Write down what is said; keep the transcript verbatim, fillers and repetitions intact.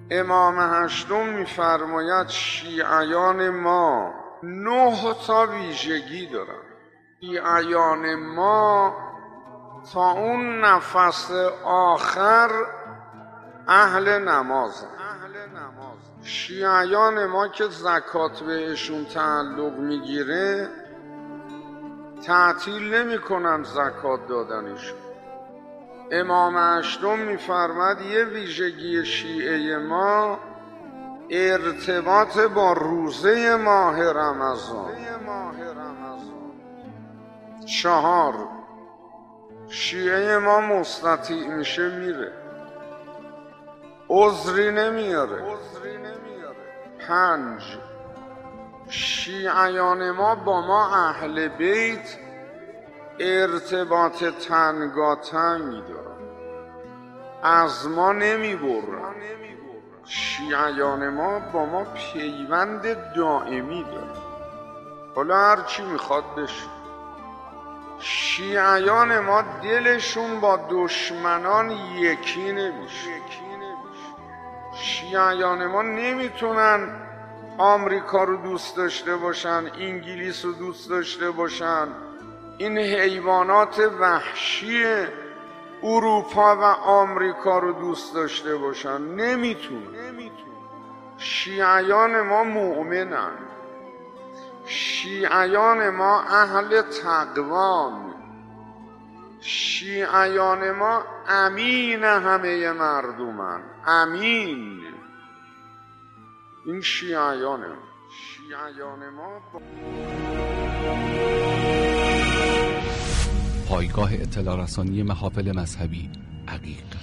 امام هشتم میفرماید شیعیان ما نه تا ویژگی دارن. شیعیان ما تا اون نفس آخر اهل نمازن. شیعیان ما که زکات بهشون تعلق میگیره تعطیل نمی کنن زکات دادنشون. امام هشتم میفرماد یه ویژگی شیعه ما ارتباط با روزه ماه رمضان. چهار، شیعه ما مستطیع میشه میره، عذری نمیاره. پنج، شیعیان ما با ما اهل بیت ارتباط تنگاتنگی دارن، از ما نمی برن. شیعیان ما با ما پیوند دائمی دارن، حالا هر چی میخواد بشه. شیعیان ما دلشون با دشمنان یکی نمیشه. شیعیان ما نمیتونن آمریکا رو دوست داشته باشن، انگلیس رو دوست داشته باشن، این حیوانات وحشی اروپا و آمریکا رو دوست داشته باشن، نمیتونن. شیعیان ما مؤمنن، شیعیان ما اهل تقوان، شیعیان ما امین همه مردمن، امین. این شیعیان ما شیعیان ما با... پایگاه اطلاع رسانی محافل مذهبی عقیق.